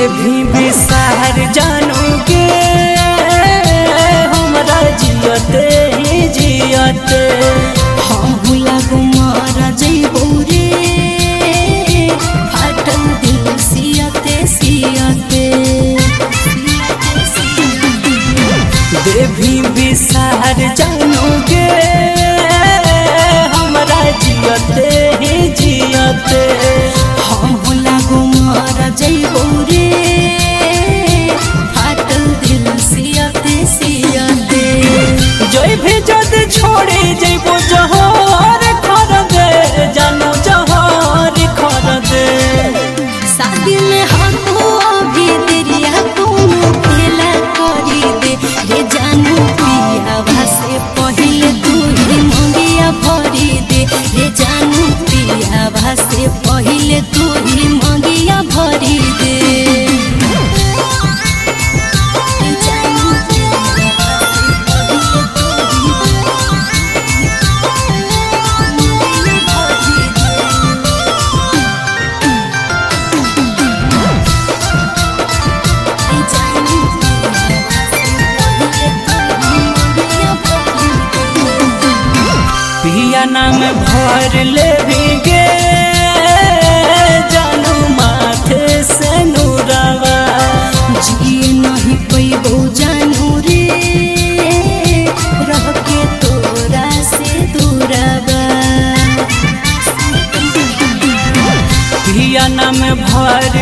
देवी विसार जानोगे हमरा जियते ही जियते हम लागो मारा जइबो रे फाटल दिल सियते सियते देवी विसार जानोगे हमरा जियते ही जियते हम लागो मारा जइबो रे फाटल दिल सियते सियते जोई भी जद छोड़े जइबो जहर खर दे जानो जहर खर दे शादी में हमको अभी तेरिया कोनो खेला करी दे रे जानू पिया भासे पहिले तू ही मंगिया भरी दे रे जानू पिया भासे पहिले तू ही मंगिया भरी दे रे जानू पिया भासे पहिले तू ही मंगिया भरी दे पिया नाम भर ले गे जानू माथे से नूरावा जिए नहीं पैबो जानू रे रह के तोरा से दूरबा पिया नाम भर